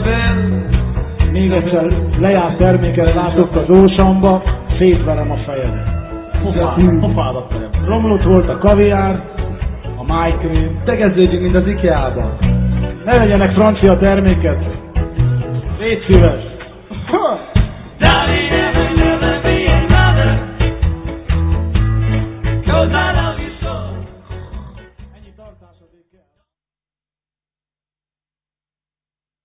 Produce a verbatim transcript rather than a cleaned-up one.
levél. Még egyszer lejárt terméket látok az ósamba, szétverem a fejedet. Pofádat verem. Romlott volt a kaviár, a májkrém. Tegeződjünk, mint az IKEA-ban. Ne legyenek francia terméket. Légy szíves.